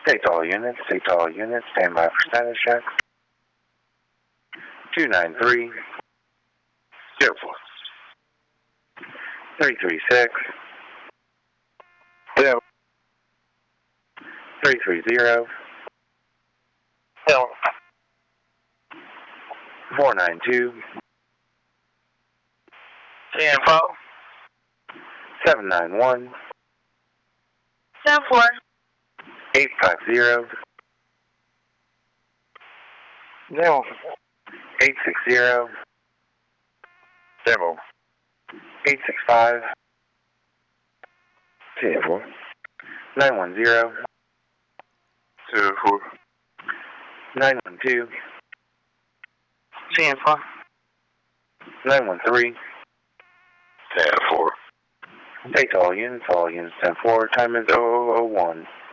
Take all units, stand by for status check. 293. 04. 336. 0. 330. 0. 492. 10-4. 791. 7-4. 850. 0. 860. 0. 865. 10-4. 910. 2-4. 912. 10-4. 913. 10-4. Take all units 10-4. Time is 0001.